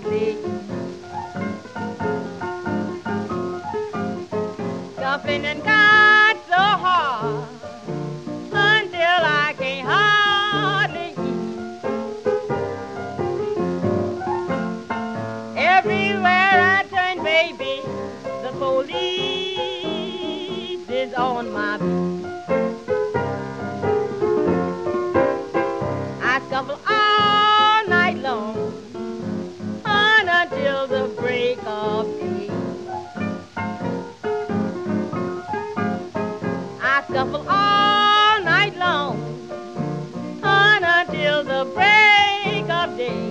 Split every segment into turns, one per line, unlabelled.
day. Scuffling and got so hard until I can't hardly eat. Everywhere I turn, baby, the police is on my beat. I scuffle all night long until the break of day. I scuffle all night long until the break of day.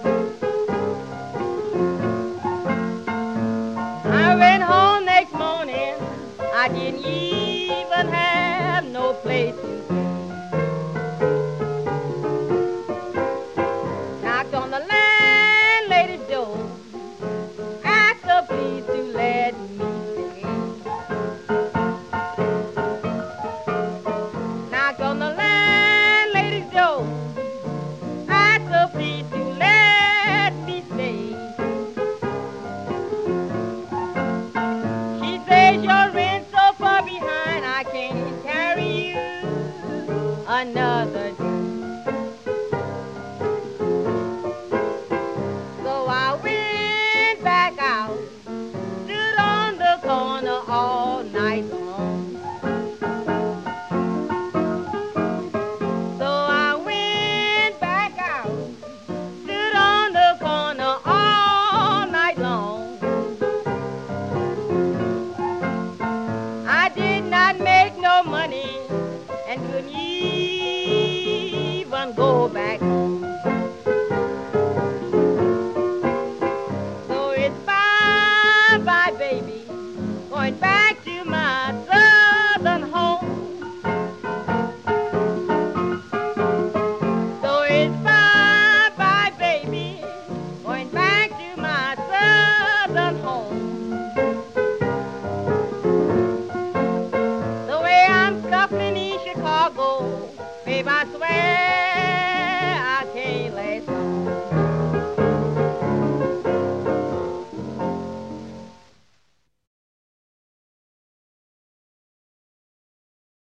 I went home next morning, I didn't even have no place to stay. Knocked on the landlady's door, asked her please to let me stay. Knocked on the landlady's door, asked her please to let me stay. She says your rent's so far behind, I can't carry you another day. So I went back out, stood on the corner all night long. So I went back out, stood on the corner all night long. I did not make no money and couldn't even go back home. So it's bye-bye, baby, going back to my southern home. So it's bye-bye, baby, going back to my southern home. The way I'm scuffling in Chicago, babe, I swear